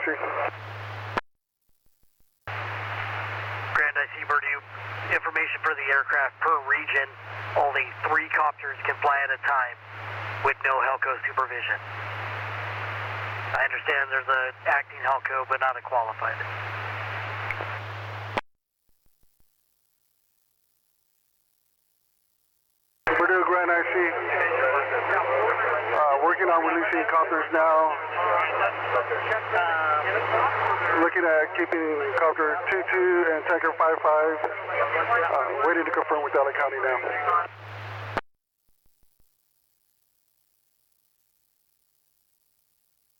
Street. Grand IC Purdue, information for the aircraft per region. Only 3 copters can fly at a time with no HELCO supervision. I understand there's an acting HELCO, but not a qualified. Purdue Grand IC, working on releasing copters now. Looking at keeping copter 22 and tanker 55, waiting to confirm with LA County now.